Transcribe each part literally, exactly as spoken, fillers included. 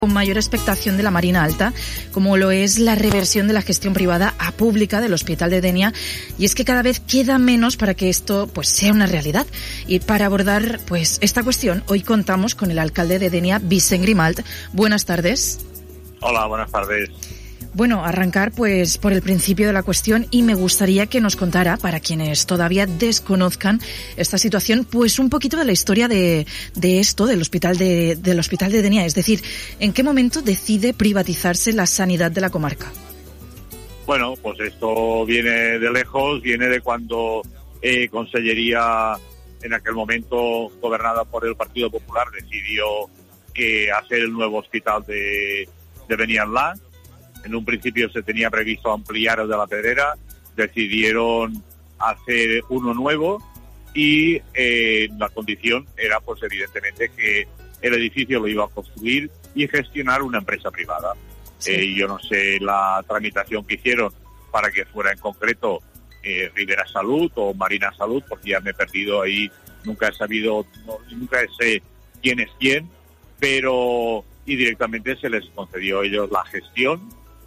Con mayor expectación de la Marina Alta, como lo es la reversión de la gestión privada a pública del Hospital de Dénia, y es que cada vez queda menos para que esto pues sea una realidad. Y para abordar pues esta cuestión, hoy contamos con el alcalde de Dénia, Vicent Grimalt. Buenas tardes. Hola, buenas tardes. Bueno, arrancar pues por el principio de la cuestión, y me gustaría que nos contara, para quienes todavía desconozcan esta situación, pues un poquito de la historia de, de esto, del hospital de, del hospital de Dénia. Es decir, ¿en qué momento decide privatizarse la sanidad de la comarca? Bueno, pues esto viene de lejos, viene de cuando eh, Consellería, en aquel momento gobernada por el Partido Popular, decidió eh, hacer el nuevo hospital de, de Beniardà. En un principio se tenía previsto ampliar el de la Pedrera, decidieron hacer uno nuevo y eh, la condición era, pues evidentemente, que el edificio lo iba a construir y gestionar una empresa privada. Sí. Eh, yo no sé la tramitación que hicieron para que fuera en concreto eh, Ribera Salud o Marina Salud, porque ya me he perdido ahí, nunca he sabido, no, nunca sé quién es quién, pero y directamente se les concedió a ellos la gestión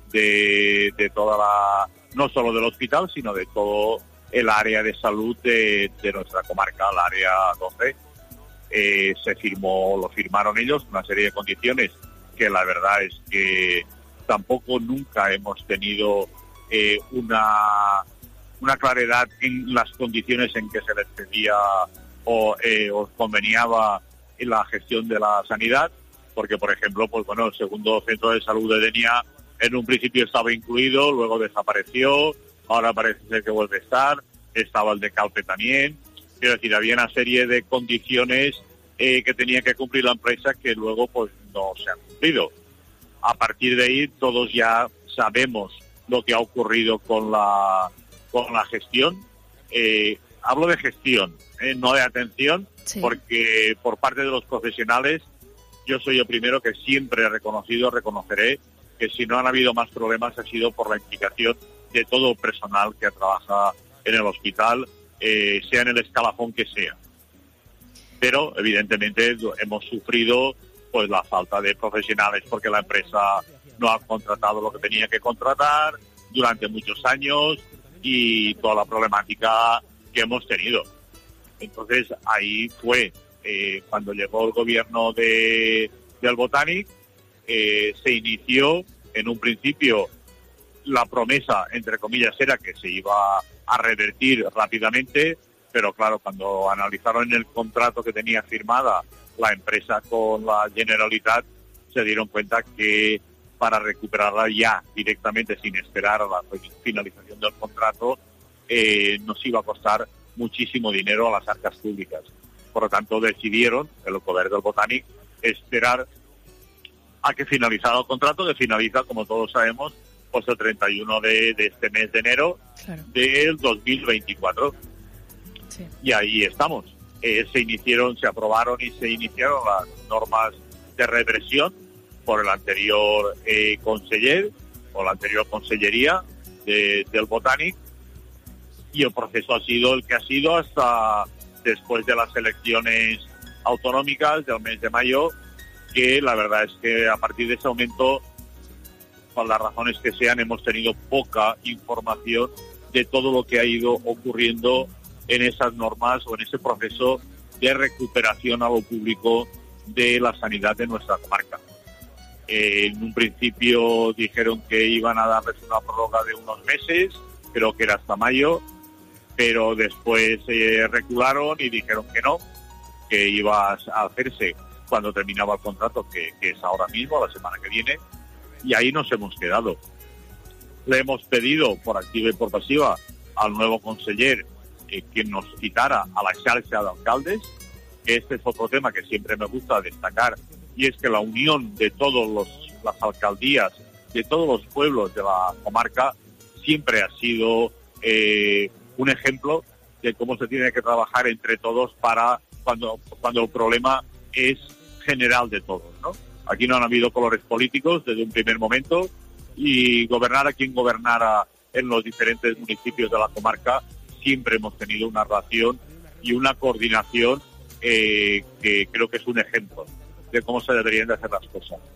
De, de toda la, no solo del hospital, sino de todo el área de salud de, de nuestra comarca, el área doce. Eh, se firmó, lo firmaron ellos, una serie de condiciones que la verdad es que tampoco nunca hemos tenido eh, una, una claridad en las condiciones en que se les pedía o, eh, o conveniaba en la gestión de la sanidad, porque por ejemplo, pues bueno, el segundo centro de salud de Dénia en un principio estaba incluido, luego desapareció, ahora parece ser que vuelve a estar, estaba el de Calpe también. Quiero decir, había una serie de condiciones eh, que tenía que cumplir la empresa que luego pues no se han cumplido. A partir de ahí todos ya sabemos lo que ha ocurrido con la, con la gestión. Eh, hablo de gestión, eh, no de atención, sí. Porque por parte de los profesionales yo soy el primero que siempre he reconocido, reconoceré, que si no han habido más problemas ha sido por la implicación de todo el personal que trabaja en el hospital, eh, sea en el escalafón que sea. Pero evidentemente hemos sufrido pues la falta de profesionales porque la empresa no ha contratado lo que tenía que contratar durante muchos años y toda la problemática que hemos tenido. Entonces ahí fue eh, cuando llegó el gobierno de, del Botànic. Eh, se inició, en un principio, la promesa, entre comillas, era que se iba a revertir rápidamente, pero claro, cuando analizaron el contrato que tenía firmada la empresa con la Generalitat, se dieron cuenta que para recuperarla ya directamente, sin esperar a la finalización del contrato, eh, nos iba a costar muchísimo dinero a las arcas públicas. Por lo tanto, decidieron, el gobierno del Botànic, esperar a que finalizara el contrato, que finaliza, como todos sabemos, pues el treinta y uno de, de este mes de enero, claro, del dos mil veinticuatro. Sí. Y ahí estamos. Eh, se iniciaron, se aprobaron y se iniciaron las normas de reversión por el anterior eh, conseller, o la anterior consellería de, del Botànic, y el proceso ha sido el que ha sido hasta después de las elecciones autonómicas del mes de mayo, que la verdad es que a partir de ese momento, por las razones que sean, hemos tenido poca información de todo lo que ha ido ocurriendo en esas normas o en ese proceso de recuperación a lo público de la sanidad de nuestra comarca. Eh, en un principio dijeron que iban a darles una prórroga de unos meses, creo que era hasta mayo, pero después eh, recularon y dijeron que no, que iba a hacerse cuando terminaba el contrato, que, que es ahora mismo, la semana que viene, y ahí nos hemos quedado. Le hemos pedido, por activa y por pasiva, al nuevo conseller eh, que nos citara a la xarxa de alcaldes, que este es otro tema que siempre me gusta destacar, y es que la unión de todas las alcaldías, de todos los pueblos de la comarca, siempre ha sido eh, un ejemplo de cómo se tiene que trabajar entre todos para cuando, cuando el problema es general de todos, ¿no? Aquí no han habido colores políticos desde un primer momento, y gobernar a quien gobernara en los diferentes municipios de la comarca, siempre hemos tenido una relación y una coordinación eh, que creo que es un ejemplo de cómo se deberían de hacer las cosas.